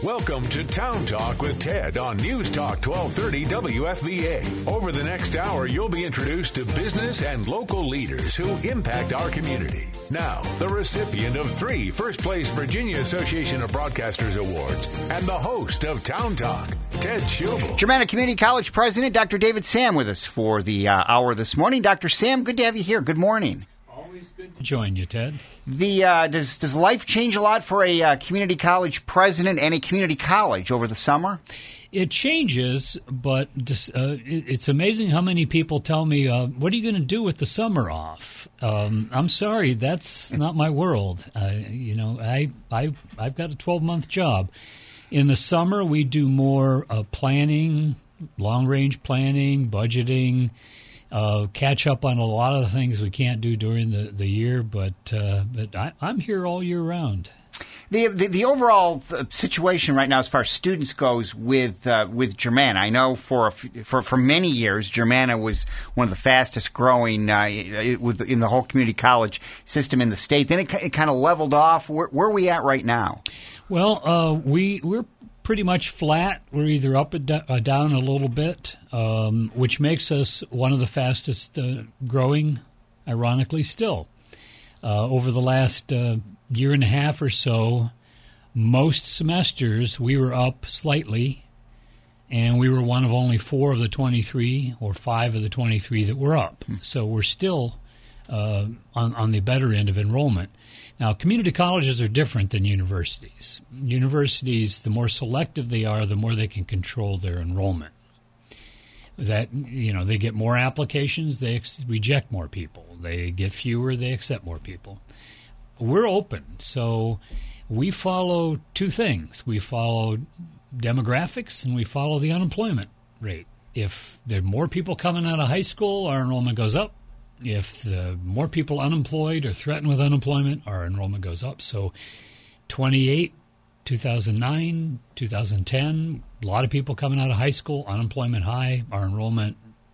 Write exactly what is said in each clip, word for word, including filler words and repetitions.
Welcome to Town Talk with Ted on News Talk twelve thirty W F V A. Over the next hour, you'll be introduced to business and local leaders who impact our community. Now, the recipient of three First Place Virginia Association of Broadcasters Awards and the host of Town Talk, Ted Schobel. Germanna Community College President Doctor David Sam with us for the uh, hour this morning. Doctor Sam, good to have you here. Good morning. Always good to join you, Ted. The uh, does does life change a lot for a uh, community college president and a community college over the summer? It changes, but just, uh, it, it's amazing how many people tell me, uh, "What are you going to do with the summer off?" Um, I'm sorry, that's not my world. Uh, you know, I I I've got a twelve month job. In the summer, we do more uh, planning, long range planning, budgeting. Uh, catch up on a lot of the things we can't do during the, the year, but uh, but I, I'm here all year round. The, the the overall situation right now, as far as students goes, with uh, with Germanna, I know for a, for for many years, Germanna was one of the fastest growing uh, with in the whole community college system in the state. Then it, it kind of leveled off. Where, where are we at right now? Well, uh, we we're pretty much flat. We're either up or down a little bit, um, which makes us one of the fastest uh, growing, ironically, still. Uh, over the last uh, year and a half or so, most semesters we were up slightly, and we were one of only four of the twenty-three or five of the twenty-three that were up. So we're still uh, on, on the better end of enrollment. Now, community colleges are different than universities. Universities, the more selective they are, the more they can control their enrollment. That, you know, they get more applications, they ex- reject more people. They get fewer, they accept more people. We're open, so we follow two things. We follow demographics and we follow the unemployment rate. If there are more people coming out of high school, our enrollment goes up. If the more people unemployed or threatened with unemployment, our enrollment goes up. So twenty-eight, two thousand nine, two thousand ten, a lot of people coming out of high school, unemployment high, our enrollment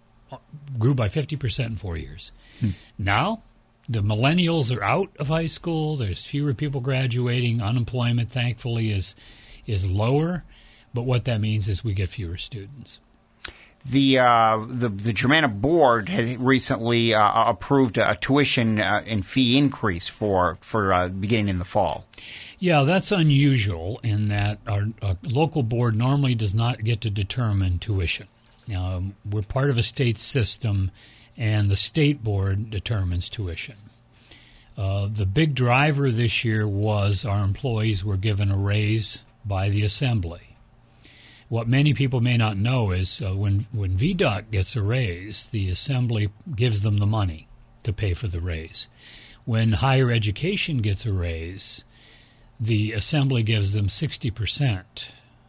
grew by fifty percent in four years. Hmm. Now, the millennials are out of high school. There's fewer people graduating. Unemployment, thankfully, is is lower. But what that means is we get fewer students. The, uh, the the Germanna board has recently uh, approved a tuition uh, and fee increase for for uh, beginning in the fall. Yeah, that's unusual in that our, our local board normally does not get to determine tuition. Um, we're part of a state system, and the state board determines tuition. Uh, the big driver this year was our employees were given a raise by the assembly. What many people may not know is uh, when, when V D O C gets a raise, the assembly gives them the money to pay for the raise. When higher education gets a raise, the assembly gives them sixty percent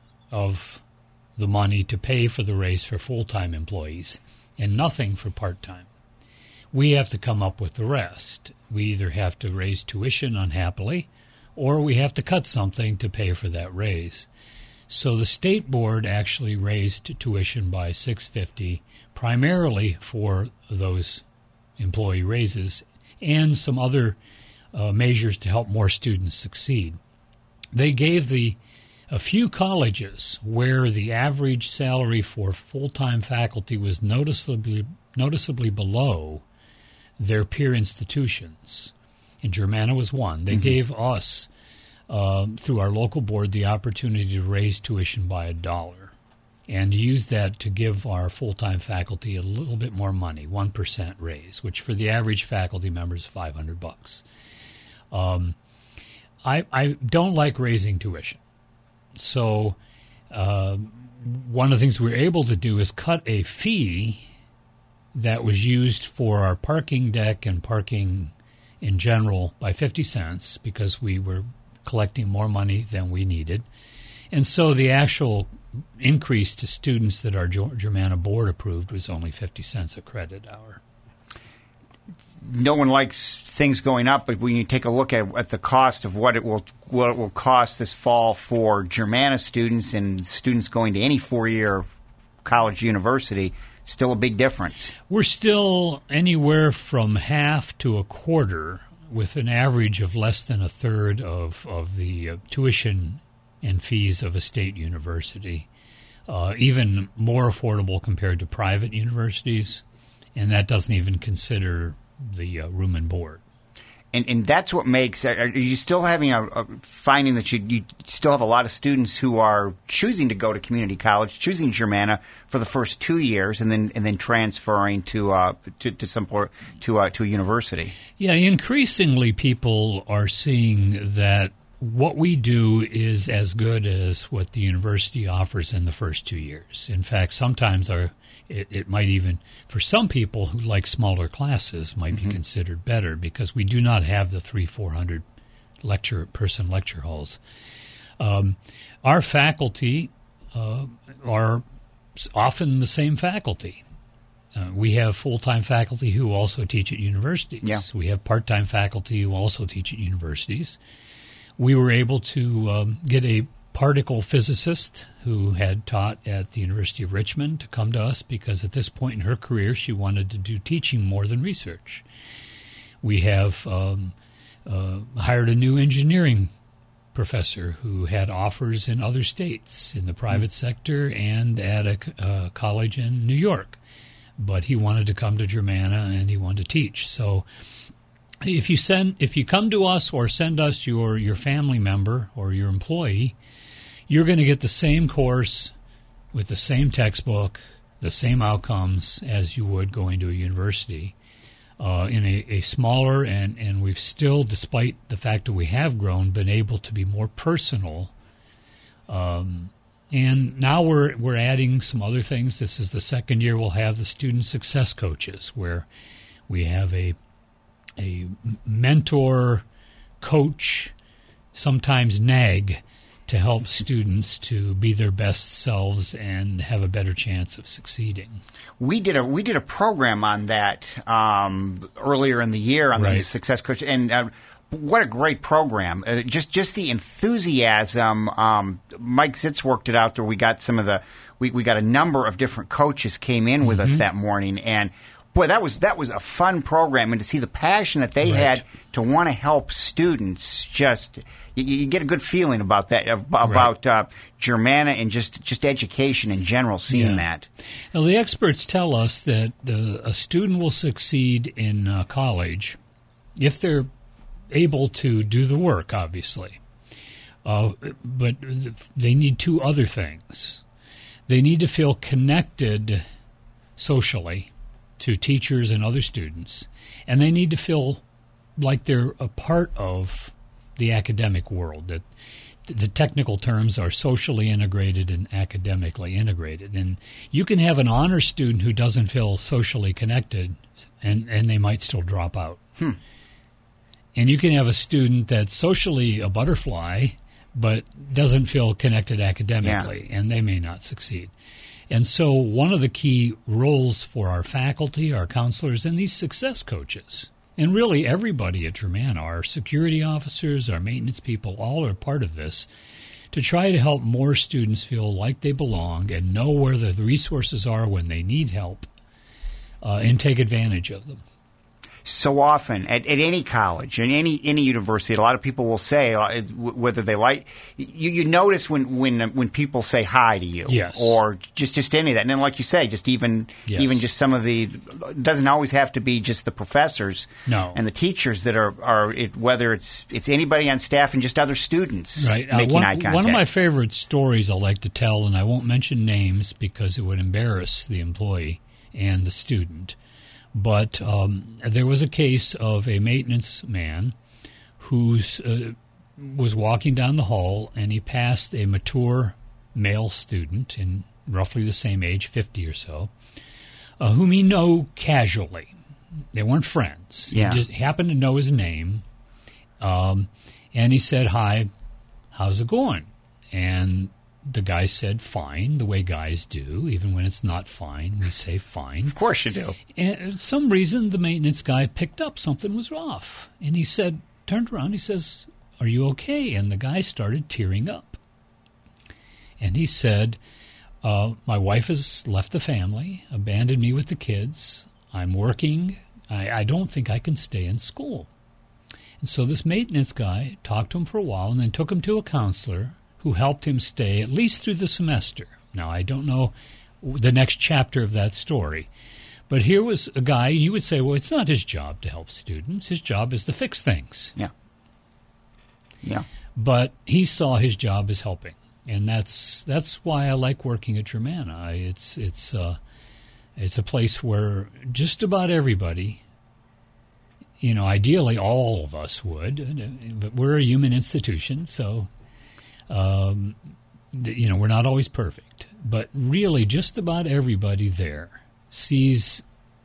of the money to pay for the raise for full-time employees and nothing for part-time. We have to come up with the rest. We either have to raise tuition unhappily or we have to cut something to pay for that raise. So the state board actually raised tuition by six hundred fifty dollars, primarily for those employee raises and some other uh, measures to help more students succeed. They gave the a few colleges where the average salary for full-time faculty was noticeably noticeably below their peer institutions, and Germanna was one. They mm-hmm. gave us Uh, through our local board, the opportunity to raise tuition by a dollar and use that to give our full-time faculty a little bit more money, one percent raise, which for the average faculty member is five hundred bucks. Um, I, I don't like raising tuition. So uh, one of the things we were able to do is cut a fee that was used for our parking deck and parking in general by fifty cents because we were collecting more money than we needed. And so the actual increase to students that our Germanna board approved was only fifty cents a credit hour. No one likes things going up, but when you take a look at, at the cost of what it will what it will cost this fall for Germanna students and students going to any four-year college university, still a big difference. We're still anywhere from half to a quarter with an average of less than a third of, of the uh, tuition and fees of a state university, uh, even more affordable compared to private universities, and that doesn't even consider the uh, room and board. And, and that's what makes. Are you still having a, a finding that you, you still have a lot of students who are choosing to go to community college, choosing Germanna for the first two years, and then and then transferring to uh, to, to some port, to uh, to a university? Yeah, increasingly people are seeing that what we do is as good as what the university offers in the first two years. In fact, sometimes our It, it might even, for some people who like smaller classes, might mm-hmm. be considered better because we do not have the three, four hundred lecture person lecture halls. Um, our faculty uh, are often the same faculty. Uh, we have full-time faculty who also teach at universities. Yeah. We have part-time faculty who also teach at universities. We were able to um, get a particle physicist who had taught at the University of Richmond to come to us because at this point in her career she wanted to do teaching more than research. We have um, uh, hired a new engineering professor who had offers in other states in the private mm-hmm. sector and at a uh, college in New York, but he wanted to come to Germanna and he wanted to teach. So if you send if you come to us or send us your your family member or your employee, you're going to get the same course with the same textbook, the same outcomes as you would going to a university uh, in a, a smaller, and, and we've still, despite the fact that we have grown, been able to be more personal. Um, and now we're we're adding some other things. This is the second year we'll have the student success coaches, where we have a a mentor, coach, sometimes nag, to help students to be their best selves and have a better chance of succeeding. We did a we did a program on that um, earlier in the year on right. the Success Coach, and uh, what a great program! Uh, just just the enthusiasm. Um, Mike Zitz worked it out there. We got some of the we, we got a number of different coaches came in with mm-hmm. us that morning, and boy, that was that was a fun program, and to see the passion that they right. had to want to help students, just you, you get a good feeling about that, about right. uh, Germanna and just, just education in general, seeing yeah. that. Now, the experts tell us that the, a student will succeed in uh, college if they're able to do the work, obviously. Uh, but they need two other things. They need to feel connected socially to teachers and other students, and they need to feel like they're a part of the academic world, that the technical terms are socially integrated and academically integrated. And you can have an honor student who doesn't feel socially connected, and, and they might still drop out. Hmm. And you can have a student that's socially a butterfly, but doesn't feel connected academically, yeah. and they may not succeed. And so one of the key roles for our faculty, our counselors, and these success coaches, and really everybody at Germanna, our security officers, our maintenance people, all are part of this, to try to help more students feel like they belong and know where the resources are when they need help, uh, and take advantage of them. So often at, at any college, in any any university, a lot of people will say, uh, whether they like, you, you notice when when when people say hi to you, yes. or just just any of that. And then, like you say, just even yes. even just some of the, it doesn't always have to be just the professors no. and the teachers that are are it, whether it's it's anybody on staff and just other students right. uh, making one, eye contact. One of my favorite stories I like to tell, and I won't mention names because it would embarrass the employee and the student. But um, there was a case of a maintenance man who uh, was walking down the hall, and he passed a mature male student in roughly the same age, fifty or so, uh, whom he knew casually. They weren't friends. Yeah. He just happened to know his name, um, and he said, "Hi, how's it going?" And the guy said, "Fine," the way guys do. Even when it's not fine, we say fine. Of course you do. And for some reason, the maintenance guy picked up something was off. And he said, turned around, he says, "Are you okay?" And the guy started tearing up. And he said, uh, "My wife has left the family, abandoned me with the kids. I'm working. I, I don't think I can stay in school." And so this maintenance guy talked to him for a while and then took him to a counselor who helped him stay at least through the semester. Now, I don't know the next chapter of that story, but here was a guy, you would say, well, it's not his job to help students. His job is to fix things. Yeah. Yeah. But he saw his job as helping, and that's that's why I like working at Germanna. It's it's uh, it's a place where just about everybody, you know, ideally all of us would, but we're a human institution, so um, you know, we're not always perfect. But really, just about everybody there sees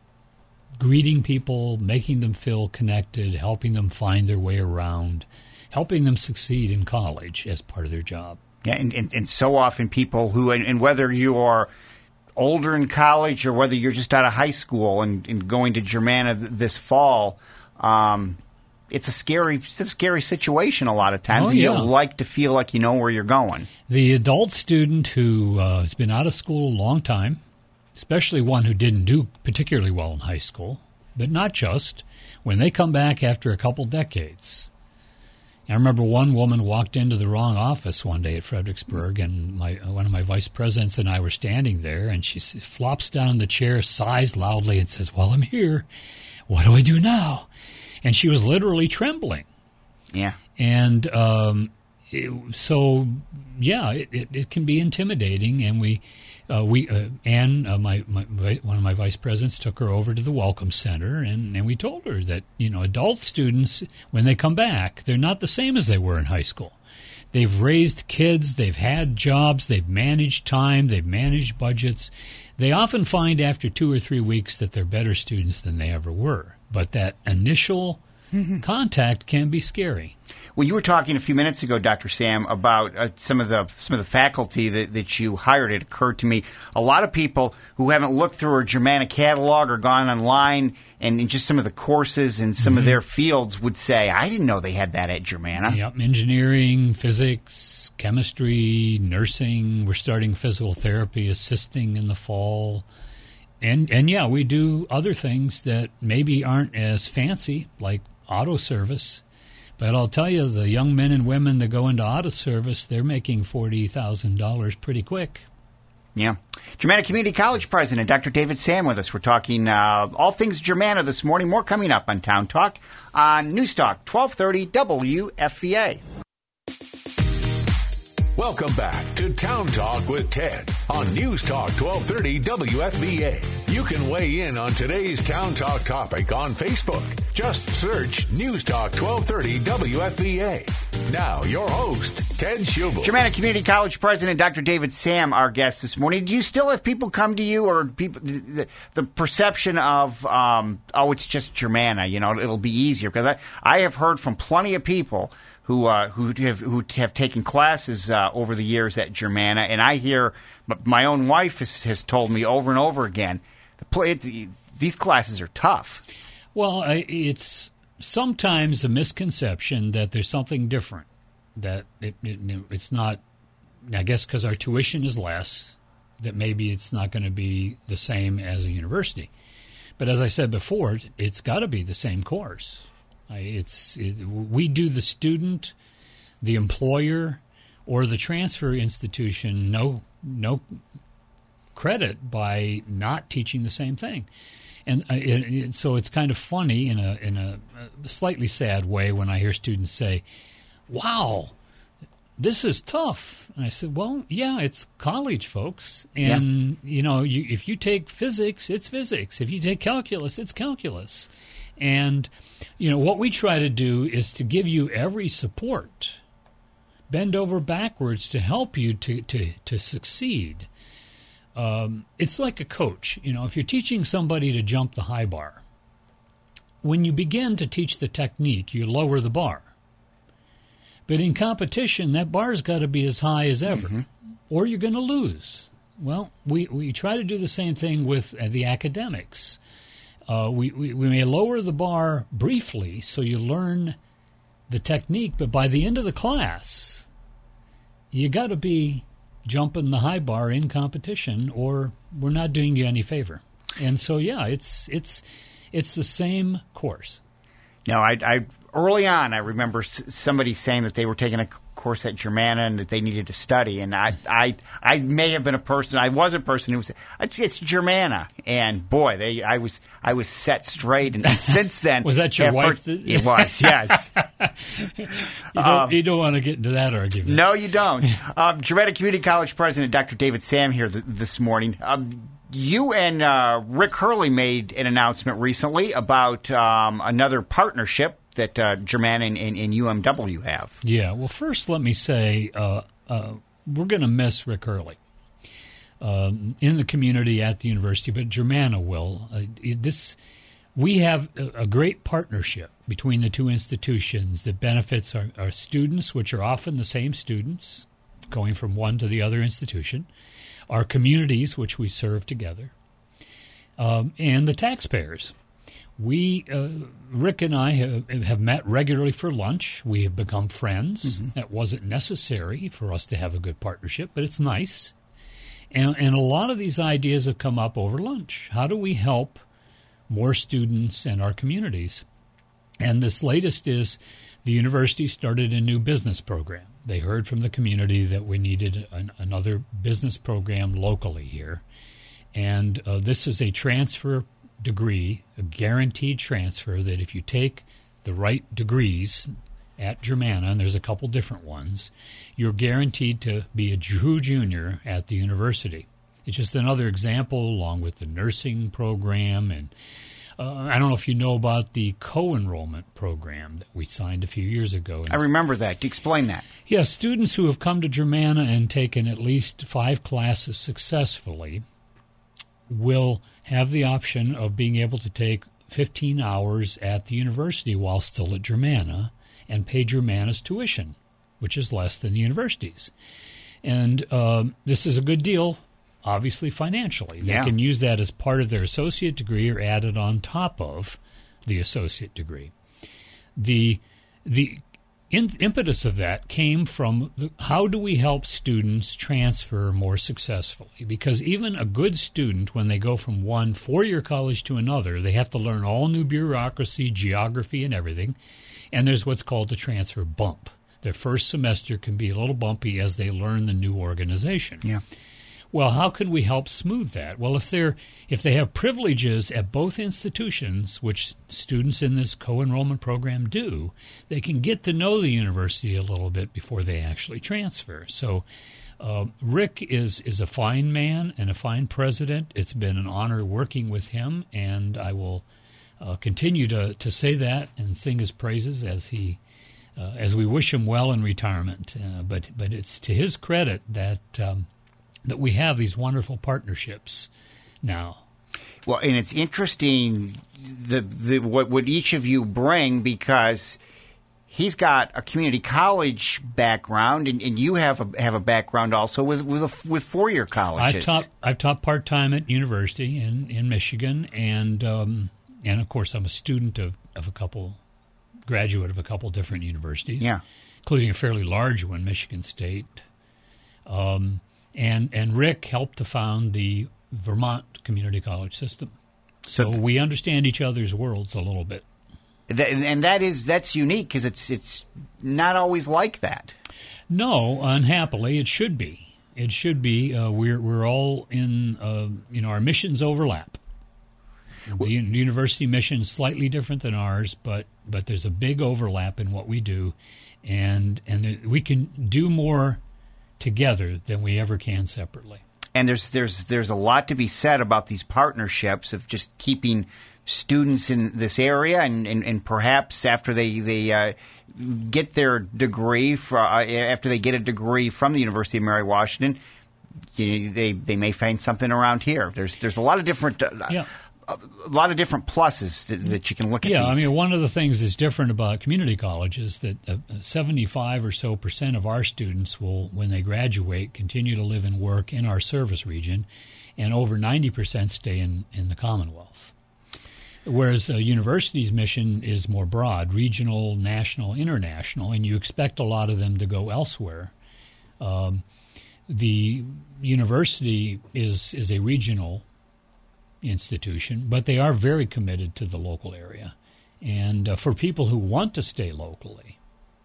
greeting people, making them feel connected, helping them find their way around, helping them succeed in college as part of their job. Yeah, and, and, and so often people who, and, and whether you are older in college or whether you're just out of high school and, and going to Germanna th- this fall, um, it's a scary, it's a scary situation a lot of times. Oh, and yeah. you like to feel like you know where you're going. The adult student who uh, has been out of school a long time, especially one who didn't do particularly well in high school, but not just, when they come back after a couple decades. I remember one woman walked into the wrong office one day at Fredericksburg, and my one of my vice presidents and I were standing there, and she flops down in the chair, sighs loudly, and says, "Well, I'm here. What do I do now?" And she was literally trembling. Yeah. And um, it, so, yeah, it, it, it can be intimidating. And we, uh, we, uh, Anne, uh, my, my one of my vice presidents, took her over to the Welcome Center, and, and we told her that, you know, adult students, when they come back, they're not the same as they were in high school. They've raised kids, they've had jobs, they've managed time, they've managed budgets. They often find after two or three weeks that they're better students than they ever were. But that initial contact can be scary. Well, you were talking a few minutes ago, Doctor Sam, about uh, some of the some of the faculty that, that you hired. It occurred to me a lot of people who haven't looked through a Germanna catalog or gone online and, and just some of the courses in some mm-hmm. of their fields would say, "I didn't know they had that at Germanna." Yep, engineering, physics, chemistry, nursing. We're starting physical therapy, assisting in the fall. And, and yeah, we do other things that maybe aren't as fancy, like auto service. But I'll tell you, the young men and women that go into auto service, they're making forty thousand dollars pretty quick. Yeah. Germanna Community College President Doctor David Sam with us. We're talking uh, all things Germanna this morning. More coming up on Town Talk on News Talk twelve thirty W F V A. Welcome back to Town Talk with Ted on News Talk twelve thirty W F V A. You can weigh in on today's Town Talk topic on Facebook. Just search News Talk twelve thirty W F V A. Now, your host, Ted Schubel. Germanna Community College President Doctor David Sam, our guest this morning. Do you still have people come to you, or people the, the perception of, um, oh, it's just Germanna, you know, it'll be easier? Because I, I have heard from plenty of people who uh, who have who have taken classes uh, over the years at Germanna, and I hear my own wife has, has told me over and over again, the play, the, these classes are tough. Well, it's sometimes a misconception that there's something different, that it, it, it's not, I guess because our tuition is less, that maybe it's not going to be the same as a university. But as I said before, it's got to be the same course. It's it, we do the student, the employer, or the transfer institution no no credit by not teaching the same thing, and uh, it, it, so it's kind of funny in a in a, a slightly sad way when I hear students say, "Wow, this is tough." And I said, "Well, yeah, it's college, folks, and yeah. you know, you, if you take physics, it's physics. If you take calculus, it's calculus." And, you know, what we try to do is to give you every support, bend over backwards to help you to, to, to succeed. Um, it's like a coach. You know, if you're teaching somebody to jump the high bar, when you begin to teach the technique, you lower the bar. But in competition, that bar's got to be as high as ever, mm-hmm. or you're going to lose. Well, we, we try to do the same thing with uh, the academics. Uh, we, we, we may lower the bar briefly so you learn the technique, but by the end of the class, you got to be jumping the high bar in competition, or we're not doing you any favor. And so, yeah, it's it's it's the same course. No, I, I early on, I remember somebody saying that they were taking a course at Germanna and that they needed to study. And I, I, I may have been a person. I was a person who was. It's, it's Germanna, and boy, they. I was. I was set straight. And, and since then, was that your wife? That, it was. Yes. you, don't, um, you don't want to get into that argument. No, you don't. um, Germanna Community College President Doctor David Sam here th- this morning. Um, You and uh, Rick Hurley made an announcement recently about um, another partnership that uh, Germanna and, and, and U M W have. Yeah. Well, first, let me say uh, uh, we're going to miss Rick Hurley um, in the community at the university, but Germanna will. Uh, this we have a, a great partnership between the two institutions that benefits our, our students, which are often the same students going from one to the other institution, our communities, which we serve together, um, and the taxpayers. We, uh, Rick and I, have, have met regularly for lunch. We have become friends. Mm-hmm. That wasn't necessary for us to have a good partnership, but it's nice. And, and a lot of these ideas have come up over lunch. How do we help more students and our communities? And this latest is the university started a new business program. They heard from the community that we needed an, another business program locally here. And uh, this is a transfer degree, a guaranteed transfer that if you take the right degrees at Germanna, and there's a couple different ones, you're guaranteed to be a true junior at the university. It's just another example along with the nursing program and Uh, I don't know if you know about the co-enrollment program that we signed a few years ago. I remember that. Explain that. Yeah, students who have come to Germanna and taken at least five classes successfully will have the option of being able to take fifteen hours at the university while still at Germanna and pay Germanna's tuition, which is less than the university's. And um, this is a good deal. Obviously, financially. They yeah. can use that as part of their associate degree or add it on top of the associate degree. The the in, impetus of that came from the, how do we help students transfer more successfully? Because even a good student, when they go from one four-year college to another, they have to learn all new bureaucracy, geography, and everything. And there's what's called the transfer bump. Their first semester can be a little bumpy as they learn the new organization. Yeah. Well, how can we help smooth that? Well, if they're if they have privileges at both institutions, which students in this co-enrollment program do, they can get to know the university a little bit before they actually transfer. So uh, Rick is, is a fine man and a fine president. It's been an honor working with him, and I will uh, continue to, to say that and sing his praises as he uh, as we wish him well in retirement. Uh, but but it's to his credit that um, that we have these wonderful partnerships now. Well, and it's interesting the the what, what each of you bring, because he's got a community college background, and, and you have a have a background also with with, a, with four year colleges. I've taught I've taught part time at university in, in Michigan, and um, and of course I'm a student of, of a couple graduate of a couple different universities, yeah, including a fairly large one, Michigan State. Um, And and Rick helped to found the Vermont Community College system, so, so th- we understand each other's worlds a little bit. Th- and that is that's unique because it's it's not always like that. No, unhappily, it should be. It should be. Uh, we're we're all in. Uh, you know, our missions overlap. The, the university mission is slightly different than ours, but but there's a big overlap in what we do, and and th- we can do more together than we ever can separately. And there's there's there's a lot to be said about these partnerships of just keeping students in this area, and, and, and perhaps after they they uh, get their degree, for, uh, after they get a degree from the University of Mary Washington, you know, they they may find something around here. There's there's a lot of different. Uh, yeah. A lot of different pluses that, that you can look at. Yeah, these. I mean, one of the things that's different about community college is that uh, seventy-five or so percent of our students will, when they graduate, continue to live and work in our service region, and over ninety percent stay in, in the Commonwealth. Whereas a university's mission is more broad, regional, national, international, and you expect a lot of them to go elsewhere. Um, the university is is a regional institution, but they are very committed to the local area. And uh, for people who want to stay locally,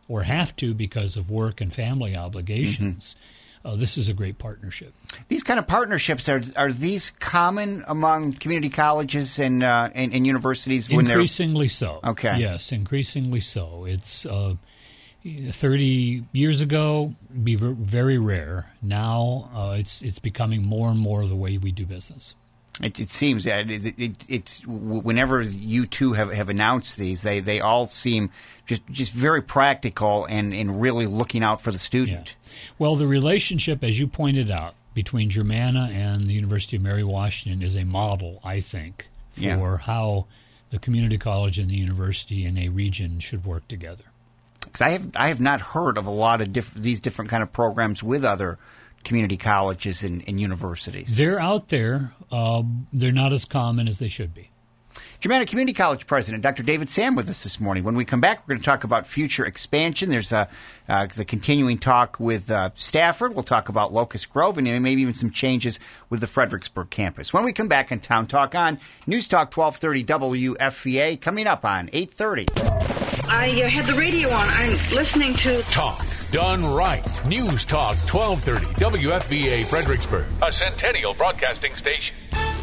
or have to because of work and family obligations, mm-hmm. uh, this is a great partnership. These kind of partnerships, are are these common among community colleges and uh, and, and universities? When increasingly so. Okay. Yes, increasingly so. It's uh, thirty years ago, be very rare. Now uh, it's it's becoming more and more the way we do business. It, it seems that it, it, it, it's whenever you two have, have announced these, they, they all seem just just very practical and, and really looking out for the student. Yeah. Well, the relationship, as you pointed out, between Germanna and the University of Mary Washington is a model, I think, for yeah. how the community college and the university in a region should work together. Because I have I have not heard of a lot of diff- these different kind of programs with other community colleges and, and universities. They're out there. Uh, they're not as common as they should be. Germanna Community College President Doctor David Sam with us this morning. When we come back, we're going to talk about future expansion. There's uh, uh, the continuing talk with uh, Stafford. We'll talk about Locust Grove and maybe even some changes with the Fredericksburg campus. When we come back on Town Talk on News Talk twelve thirty W F V A, coming up on eight thirty. I uh, had the radio on. I'm listening to Talk Done Right. News Talk twelve thirty W F V A Fredericksburg, a Centennial Broadcasting station.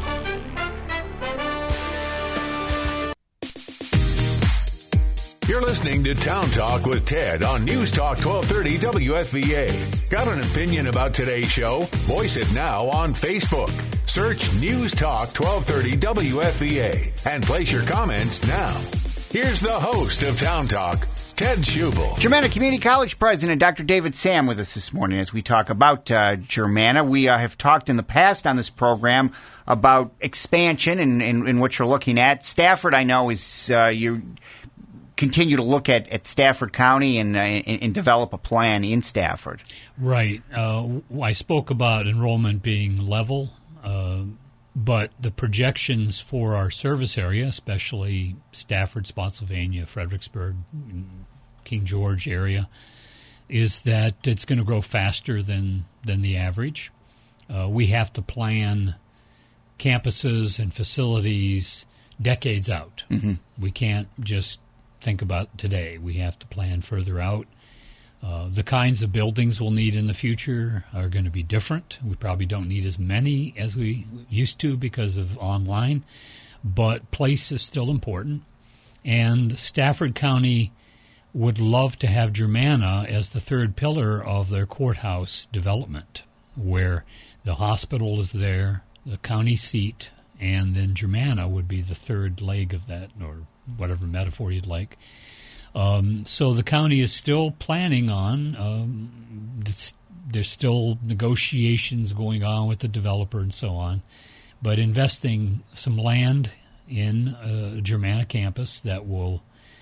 You're listening to Town Talk with Ted on News Talk twelve thirty W F V A. Got an opinion about today's show? Voice it now on Facebook. Search News Talk twelve thirty W F V A and place your comments now. Here's the host of Town Talk, Ted Schubel. Germanna Community College President Doctor David Sam with us this morning as we talk about uh, Germanna. We uh, have talked in the past on this program about expansion and, and, and what you're looking at. Stafford, I know, is uh, you continue to look at, at Stafford County and, uh, and, and develop a plan in Stafford. Right. Uh, I spoke about enrollment being level, uh, but the projections for our service area, especially Stafford, Spotsylvania, Fredericksburg, King George area, is that it's going to grow faster than, than the average. Uh, we have to plan campuses and facilities decades out. Mm-hmm. We can't just think about today. We have to plan further out. Uh, the kinds of buildings we'll need in the future are going to be different. We probably don't need as many as we used to because of online, but place is still important. And Stafford County would love to have Germanna as the third pillar of their courthouse development, where the hospital is there, the county seat, and then Germanna would be the third leg of that, or whatever metaphor you'd like. Um, so the county is still planning on, um, there's still negotiations going on with the developer and so on, but investing some land in a Germanna campus that will,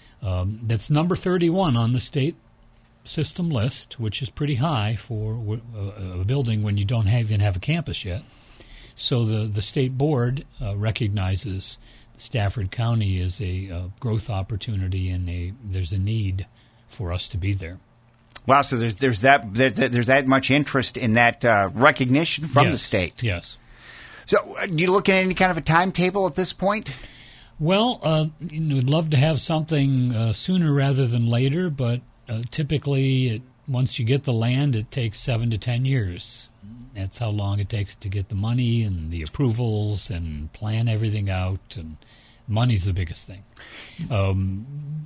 um, that's number thirty-one on the state system list, which is pretty high for a, a building when you don't have, even have a campus yet. So the, the state board uh, recognizes Stafford County is a uh, growth opportunity, and a there's a need for us to be there. Wow! So there's there's that there's, there's that much interest in that uh, recognition from yes. the state. Yes. So, uh, do you look at any kind of a timetable at this point? Well, uh, you know, we'd love to have something uh, sooner rather than later, but uh, typically, it, once you get the land, it takes seven to ten years. That's how long it takes to get the money and the approvals and plan everything out, and money's the biggest thing. Um,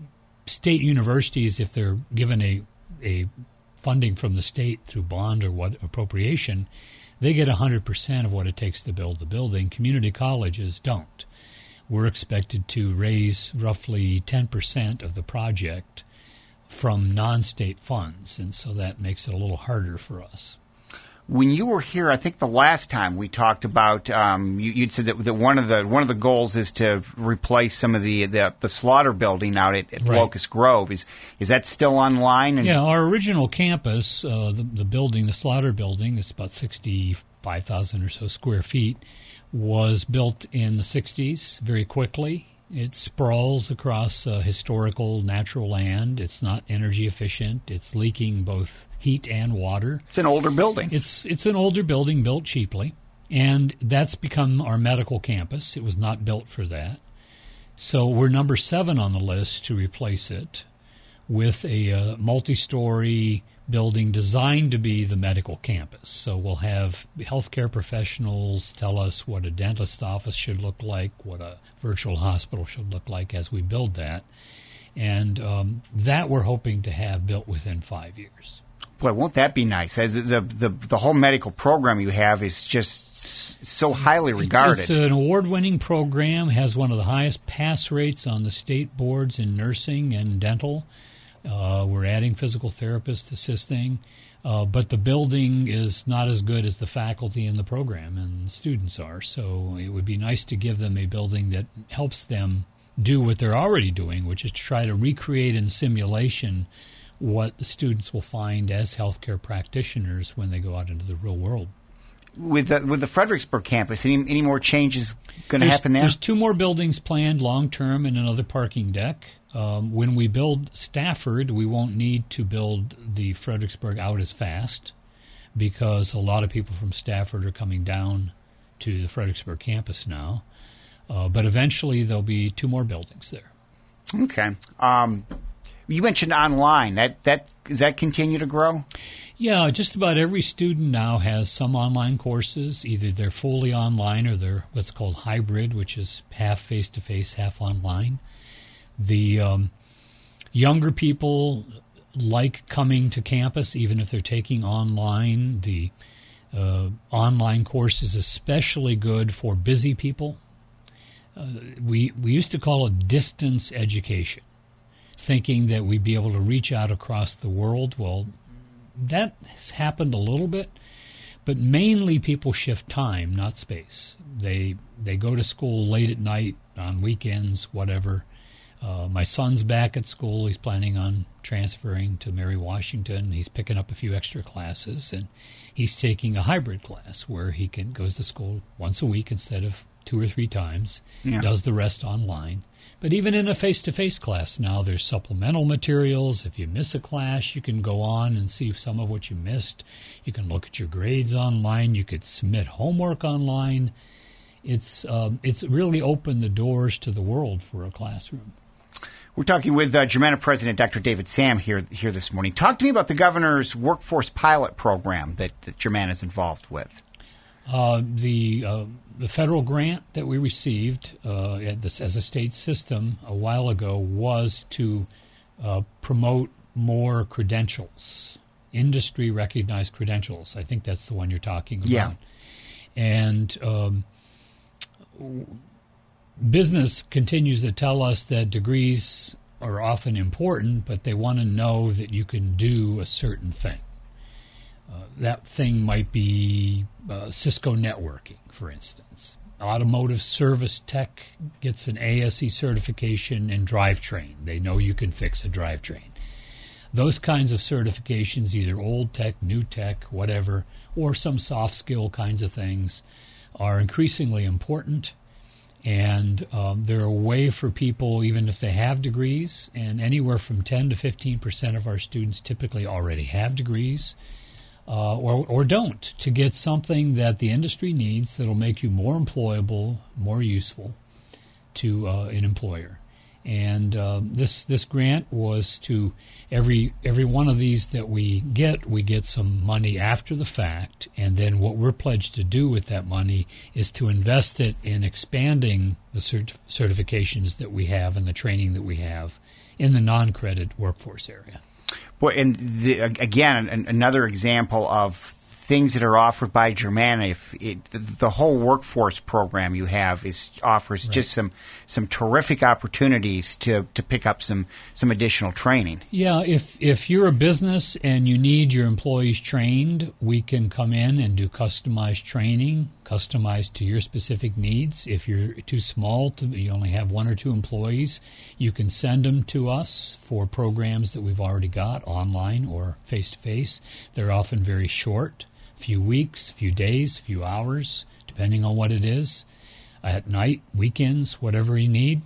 state universities, if they're given a a funding from the state through bond or what appropriation, they get one hundred percent of what it takes to build the building. Community colleges don't. We're expected to raise roughly ten percent of the project from non-state funds, and so that makes it a little harder for us. When you were here, I think the last time we talked about, um, you, you'd said that, that one of the one of the goals is to replace some of the the, the slaughter building out at, at right. Locust Grove. Is is that still online? And- yeah, our original campus, uh, the the building, the slaughter building, it's about sixty-five thousand or so square feet, was built in the sixties very quickly. It sprawls across uh, historical natural land. It's not energy efficient. It's leaking both heat and water. It's an older building. It's it's an older building built cheaply, and that's become our medical campus. It was not built for that. So we're number seven on the list to replace it. with a uh, multi-story building designed to be the medical campus. So we'll have healthcare professionals tell us what a dentist office should look like, what a virtual hospital should look like as we build that. And um, that we're hoping to have built within five years. Boy, won't that be nice? As the, the the whole medical program you have is just so highly regarded. It's, it's an award-winning program, has one of the highest pass rates on the state boards in nursing and dental. Uh, we're adding physical therapists assisting, uh, but the building is not as good as the faculty in the program and the students are. So it would be nice to give them a building that helps them do what they're already doing, which is to try to recreate in simulation what the students will find as healthcare practitioners when they go out into the real world. With the, with the Fredericksburg campus, any, any more changes going to happen there? There's two more buildings planned long-term and another parking deck. Um, when we build Stafford, we won't need to build the Fredericksburg out as fast because a lot of people from Stafford are coming down to the Fredericksburg campus now. Uh, but eventually there'll be two more buildings there. Okay. Um, you mentioned online. That that does that continue to grow? Yeah, just about every student now has some online courses. Either they're fully online or they're what's called hybrid, which is half face-to-face, half online. The um, younger people like coming to campus, even if they're taking online. The uh, online course is especially good for busy people. Uh, we we used to call it distance education, thinking that we'd be able to reach out across the world. Well, that has happened a little bit, but mainly people shift time, not space. They they go to school late at night, on weekends, whatever. Uh, my son's back at school. He's planning on transferring to Mary Washington. He's picking up a few extra classes, and he's taking a hybrid class where he can goes to school once a week instead of two or three times, yeah. Does the rest online. But even in a face-to-face class now, there's supplemental materials. If you miss a class, you can go on and see some of what you missed. You can look at your grades online. You could submit homework online. It's um, it's really opened the doors to the world for a classroom. We're talking with uh, Germanna President Doctor David Sam here here this morning. Talk to me about the governor's workforce pilot program that, that Germanna is involved with. Uh, the uh, the federal grant that we received uh, at this, as a state system a while ago was to uh, promote more credentials, industry-recognized credentials. I think that's the one you're talking about. Yeah. And um, business continues to tell us that degrees are often important, but they want to know that you can do a certain thing. Uh, that thing might be uh, Cisco networking, for instance. Automotive service tech gets an A S E certification in drivetrain. They know you can fix a drivetrain. Those kinds of certifications, either old tech, new tech, whatever, or some soft skill kinds of things, are increasingly important. And um, they're a way for people, even if they have degrees, and anywhere from ten to fifteen percent of our students typically already have degrees. Uh, or, or don't, to get something that the industry needs that will make you more employable, more useful to uh, an employer. And uh, this this grant was to every every one of these that we get, we get some money after the fact, and then what we're pledged to do with that money is to invest it in expanding the cert- certifications that we have and the training that we have in the non-credit workforce area. Boy, and the, again, an, another example of things that are offered by Germanna. If it, the, the whole workforce program you have is offers right. just some some terrific opportunities to, to pick up some, some additional training. Yeah, if if you're a business and you need your employees trained, we can come in and do customized training, customized to your specific needs. If you're too small, to you only have one or two employees, you can send them to us for programs that we've already got online or face-to-face. They're often very short. Few weeks, few days, few hours, depending on what it is, at night, weekends, whatever you need.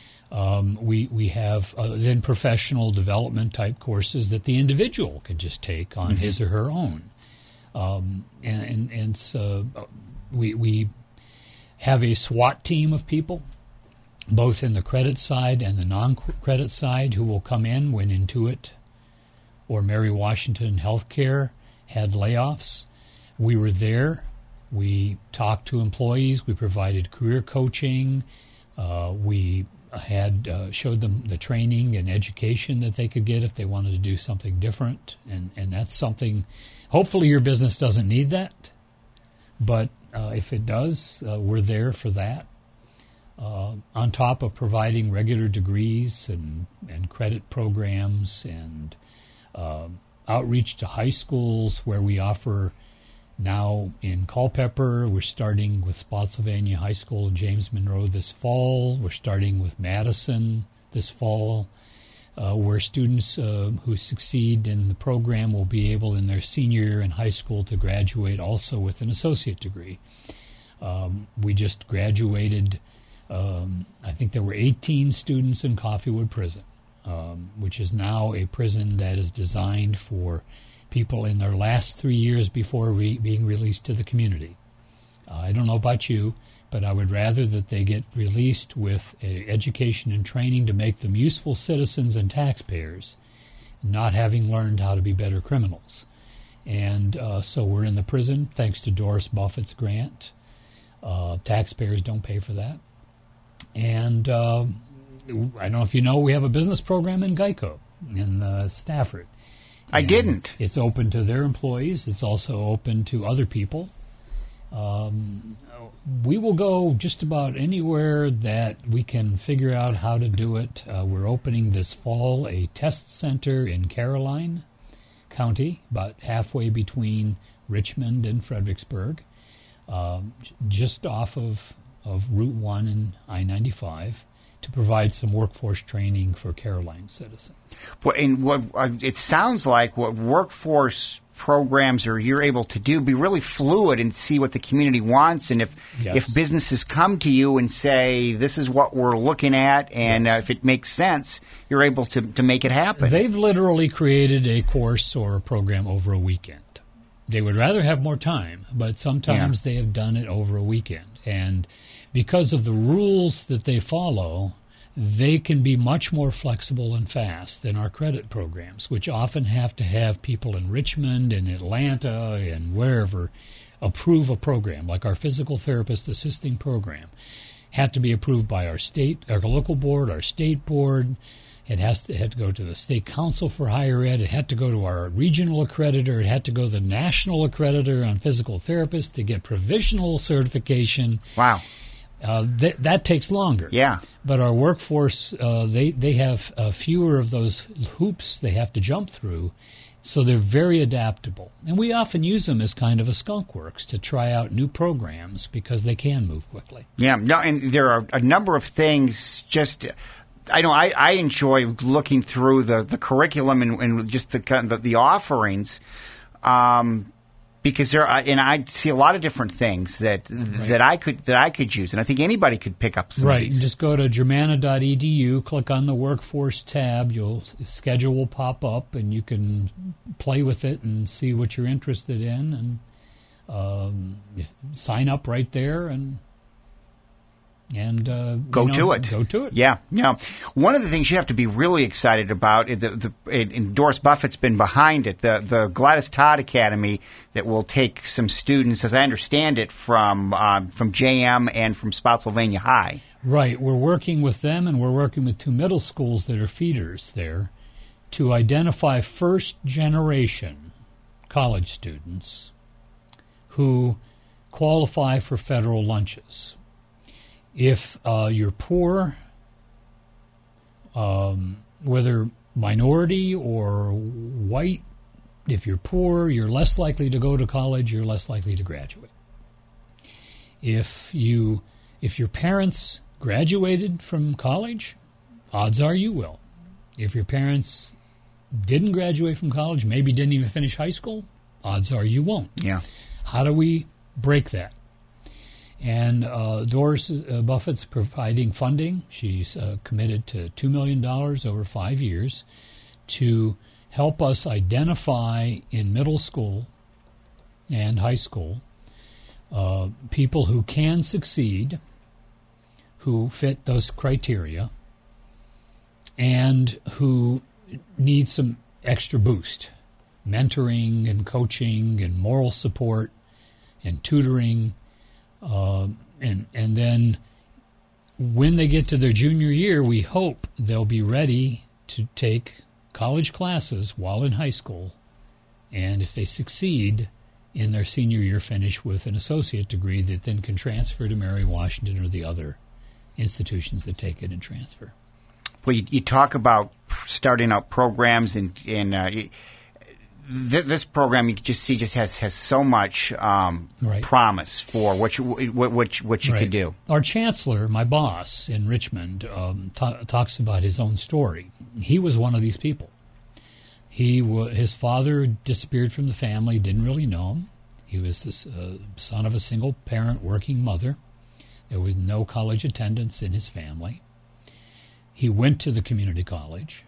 Um, we we have uh, then professional development type courses that the individual can just take on mm-hmm. his or her own. Um, and and, and so we we have a SWAT team of people both in the credit side and the non-credit side, who will come in when Intuit or Mary Washington Healthcare had layoffs. We were there. We talked to employees. We provided career coaching. Uh, we had uh, showed them the training and education that they could get if they wanted to do something different. And, and that's something, hopefully your business doesn't need that. But uh, if it does, uh, we're there for that. Uh, on top of providing regular degrees and, and credit programs and uh, outreach to high schools, where we offer now in Culpeper, we're starting with Spotsylvania High School in James Monroe this fall. We're starting with Madison this fall, uh, where students uh, who succeed in the program will be able in their senior year in high school to graduate also with an associate degree. Um, we just graduated, um, I think there were eighteen students in Coffeywood Prison, um, which is now a prison that is designed for people in their last three years before re- being released to the community. Uh, I don't know about you, but I would rather that they get released with a education and training to make them useful citizens and taxpayers, not having learned how to be better criminals. And uh, so we're in the prison thanks to Doris Buffett's grant. Uh, taxpayers don't pay for that. And uh, I don't know if you know, we have a business program in Geico in uh, Stafford. I And didn't. It's open to their employees. It's also open to other people. Um, we will go just about anywhere that we can figure out how to do it. Uh, we're opening this fall a test center in Caroline County, about halfway between Richmond and Fredericksburg, um, just off of, of Route one and I ninety-five. To provide some workforce training for Caroline citizens. Well, and what uh, it sounds like what workforce programs or you're able to do be really fluid and see what the community wants, and if Yes. if businesses come to you and say this is what we're looking at, and Yes. uh, if it makes sense, you're able to to make it happen. They've literally created a course or a program over a weekend. They would rather have more time, but sometimes Yeah. they have done it over a weekend. And because of the rules that they follow, they can be much more flexible and fast than our credit programs, which often have to have people in Richmond and Atlanta and wherever approve a program, like our physical therapist assisting program. Had to be approved by our state, our local board, our state board. It has to, it had to go to the State Council for Higher Ed. It had to go to our regional accreditor. It had to go to the national accreditor on physical therapists to get provisional certification. Wow. Uh, th- that takes longer. Yeah. But our workforce, uh, they, they have uh, fewer of those hoops they have to jump through, so they're very adaptable. And we often use them as kind of a skunk works to try out new programs because they can move quickly. Yeah. No, and there are a number of things just. I know I, I enjoy looking through the, the curriculum and, and just the, kind of the the offerings, um, because there are, and I see a lot of different things that Right. that I could that I could use, and I think anybody could pick up some Right. of these. Just go to germana dot e d u, click on the workforce tab. You'll schedule will pop up, and you can play with it and see what you're interested in, and um, sign up right there and. And uh, Go you know, to it. Go to it. Yeah. Yeah. One of the things you have to be really excited about, the, the, and Doris Buffett's been behind it, the, the Gladys Todd Academy that will take some students, as I understand it, from um, from J M and from Spotsylvania High. Right. We're working with them, and we're working with two middle schools that are feeders there to identify first-generation college students who qualify for federal lunches. If uh, you're poor, um, whether minority or white, if you're poor, you're less likely to go to college, you're less likely to graduate. If you, if your parents graduated from college, odds are you will. If your parents didn't graduate from college, maybe didn't even finish high school, odds are you won't. Yeah. How do we break that? And uh, Doris uh, Buffett's providing funding. She's uh, committed to two million dollars over five years to help us identify in middle school and high school uh, people who can succeed, who fit those criteria and who need some extra boost, mentoring and coaching and moral support and tutoring, uh, and and then when they get to their junior year, we hope they'll be ready to take college classes while in high school, and if they succeed in their senior year, finish with an associate degree that then can transfer to Mary Washington or the other institutions that take it and transfer. Well, you, you talk about starting out programs, and, and uh, th- this program you can just see just has, has so much um, right. promise for what you what what, what you right. could do. Our chancellor, my boss in Richmond, um, ta- talks about his own story. He was one of these people. He w- his father disappeared from the family, didn't really know him. He was the uh, son of a single parent working mother. There was no college attendance in his family. He went to the community college,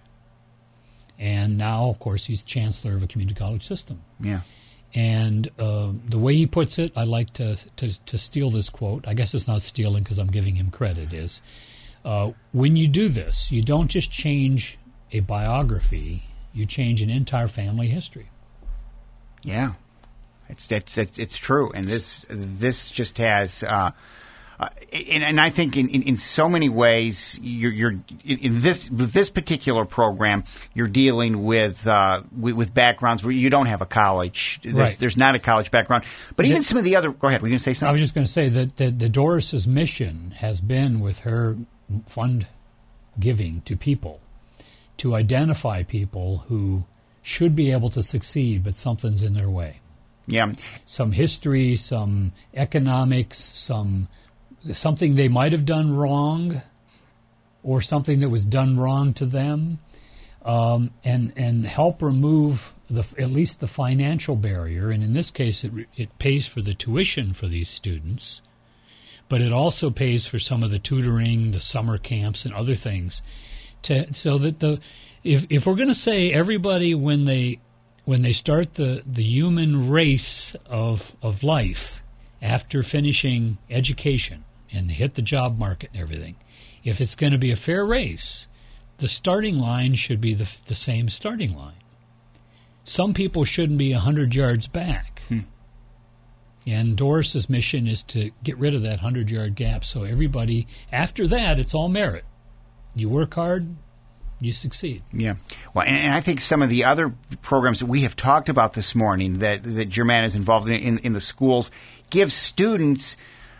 and now, of course, he's chancellor of a community college system. Yeah. And uh, the way he puts it, I like to, to, to steal this quote. I guess it's not stealing because I'm giving him credit, is uh, when you do this, you don't just change a biography, you change an entire family history. Yeah. It's it's it's, it's true. And this this just has... Uh, Uh, and, and I think in, in, in so many ways, you're, you're in this with this particular program, you're dealing with, uh, with with backgrounds where you don't have a college. There's, right. there's not a college background. But even that, some of the other. Go ahead. Were you going to say something? I was just going to say that, that the Doris's mission has been, with her fund giving to people, to identify people who should be able to succeed, but something's in their way. Yeah. Some history, some economics, some. something they might have done wrong, or something that was done wrong to them, um, and and help remove the at least the financial barrier. And in this case, it it pays for the tuition for these students, but it also pays for some of the tutoring, the summer camps, and other things, to so that the if if we're going to say everybody when they when they start the the human race of of life after finishing education and hit the job market and everything, if it's going to be a fair race, the starting line should be the the same starting line. Some people shouldn't be one hundred yards back. Hmm. And Doris's mission is to get rid of that one hundred-yard gap, so everybody, after that, it's all merit. You work hard, you succeed. Yeah. Well, and, and I think some of the other programs that we have talked about this morning that, that Germanna is involved in, in in the schools give students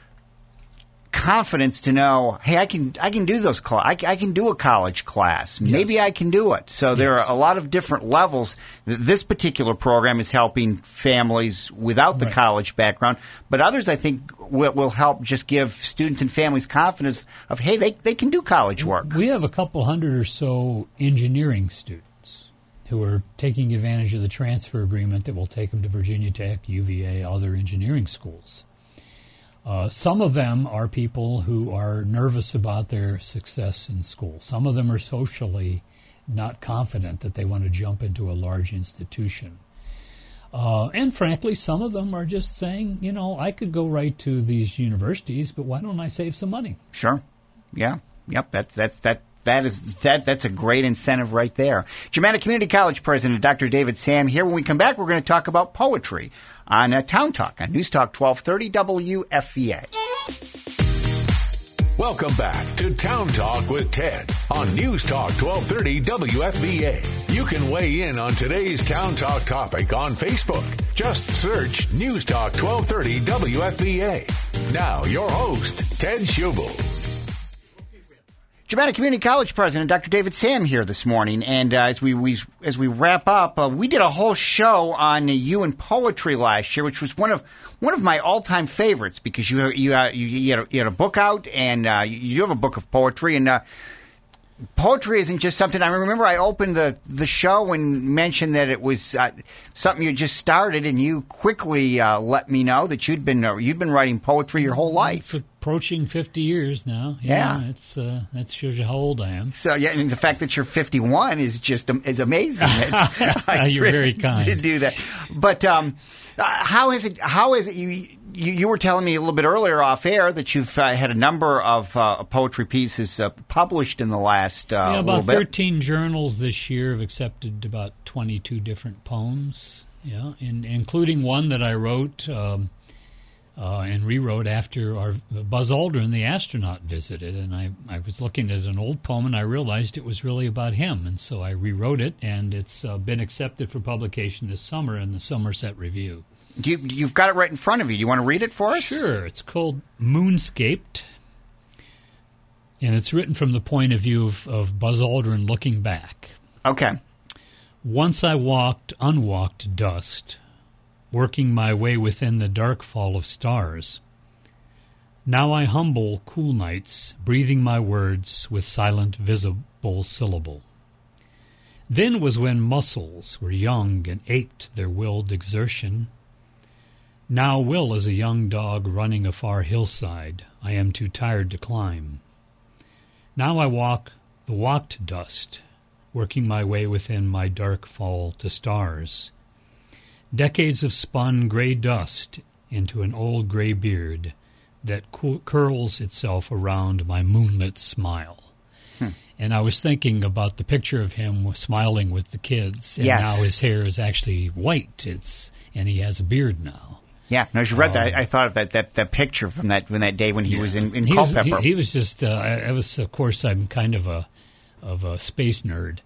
confidence to know, hey, I can I can do those cl- I, I can do a college class. Maybe yes. I can do it. So yes. there are a lot of different levels. This particular program is helping families without the right. college background, but others I think will, will help just give students and families confidence of, hey, they they can do college work. We have a couple hundred or so engineering students who are taking advantage of the transfer agreement that will take them to Virginia Tech, U V A, other engineering schools. Uh, some of them are people who are nervous about their success in school. Some of them are socially not confident that they want to jump into a large institution. Uh, and frankly, some of them are just saying, you know, I could go right to these universities, but why don't I save some money? Sure. Yeah. Yep. That's that's that. That is that. That's a great incentive right there. Germanna Community College President Doctor David Sam here. When we come back, we're going to talk about poetry on uh, Town Talk on News Talk twelve thirty W F V A. Welcome back to Town Talk with Ted on News Talk twelve thirty W F V A. You can weigh in on today's Town Talk topic on Facebook. Just search News Talk twelve thirty W F V A. Now, your host, Ted Schubel. Germanna Community College President Doctor David Sam here this morning, and uh, as we, we as we wrap up, uh, we did a whole show on uh, you and poetry last year, which was one of one of my all time favorites because you you uh, you, you, had a, you had a book out, and uh, you, you have a book of poetry, and uh, poetry isn't just something. I remember I opened the, the show and mentioned that it was uh, something you just started, and you quickly uh, let me know that you'd been uh, you'd been writing poetry your whole life. It's approaching fifty years now. Yeah, yeah. it's uh, that shows you how old I am. So yeah, and the fact that you're fifty-one is just is amazing. You're very kind to do that. But um, how is it? How is it? You you, you were telling me a little bit earlier off air that you've uh, had a number of uh, poetry pieces uh, published in the last uh, yeah, about little bit. thirteen journals this year have accepted about twenty-two different poems, yeah, in, including one that I wrote um, uh, and rewrote after our Buzz Aldrin, the astronaut, visited. And I, I was looking at an old poem, and I realized it was really about him. And so I rewrote it, and it's uh, been accepted for publication this summer in the Somerset Review. Do you, you've got it right in front of you. Do you want to read it for us? Sure. It's called Moonscaped, and it's written from the point of view of, of Buzz Aldrin looking back. Okay. Once I walked unwalked dust, working my way within the dark fall of stars. Now I humble cool nights, breathing my words with silent visible syllable. Then was when muscles were young and ached their willed exertion. Now will as a young dog running a far hillside, I am too tired to climb. Now I walk the walked dust, working my way within my dark fall to stars. Decades of spun gray dust into an old gray beard that cu- curls itself around my moonlit smile. Hmm. And I was thinking about the picture of him smiling with the kids, and yes. now his hair is actually white. It's and he has a beard now. Yeah, no, as you read um, that, I, I thought of that, that that picture from that when that day when he yeah. was in, in he was, Culpeper. He, he was just. Uh, I, I was, of course, I'm kind of a of a space nerd.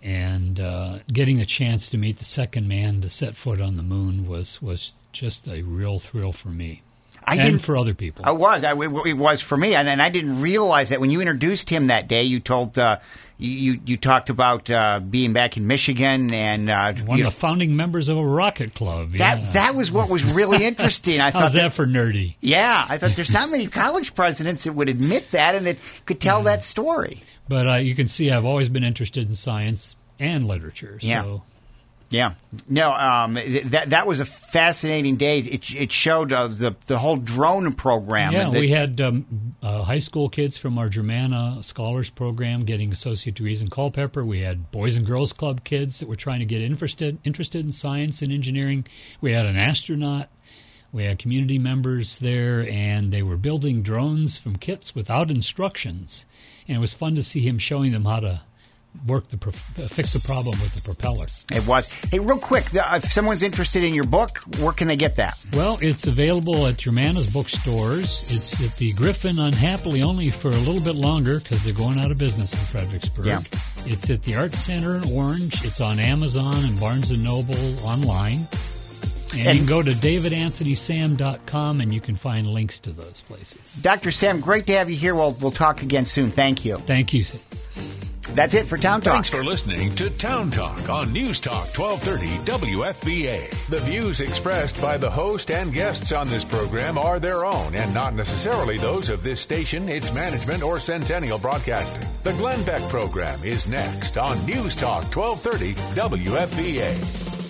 And uh, getting a chance to meet the second man to set foot on the moon was, was just a real thrill for me. I and didn't, for other people. It was. I, it was for me. And, and I didn't realize that when you introduced him that day, you told uh, you you talked about uh, being back in Michigan and uh, one you of the founding members of a rocket club. That yeah. that was what was really interesting. I How's thought that, that for nerdy? Yeah, I thought there's not many college presidents that would admit that and that could tell yeah. that story. But uh, you can see I've always been interested in science and literature. So. Yeah. Yeah. No, um, that that was a fascinating day. It it showed uh, the the whole drone program. Yeah, that, we had um, uh, high school kids from our Germana Scholars Program getting associate degrees in Culpeper. We had Boys and Girls Club kids that were trying to get interested interested in science and engineering. We had an astronaut. We had community members there, and they were building drones from kits without instructions. And it was fun to see him showing them how to work the pro- fix the problem with the propeller. It was. Hey, real quick, the, if someone's interested in your book, where can they get that? Well, it's available at Germana's bookstores. It's at the Griffin, unhappily only for a little bit longer because they're going out of business in Fredericksburg. Yeah. It's at the Arts Center in Orange. It's on Amazon and Barnes and Noble online. And, and you can go to david anthony sam dot com and you can find links to those places. Doctor Sam, great to have you here. We'll, we'll talk again soon. Thank you. Thank you. That's it for Town Talk. Thanks for listening to Town Talk on News Talk twelve thirty W F V A. The views expressed by the host and guests on this program are their own and not necessarily those of this station, its management, or Centennial Broadcasting. The Glenn Beck program is next on News Talk twelve thirty W F V A.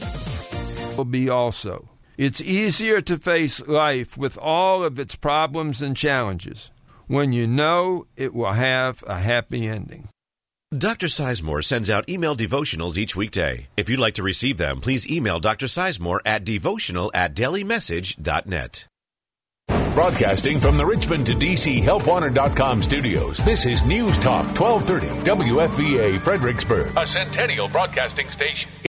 Will be also. It's easier to face life with all of its problems and challenges when you know it will have a happy ending. Doctor Sizemore sends out email devotionals each weekday. If you'd like to receive them, please email Doctor Sizemore at devotional at daily message dot net. Broadcasting from the Richmond to D C help wanted dot com studios, this is News Talk twelve thirty W F V A Fredericksburg, a Centennial Broadcasting station.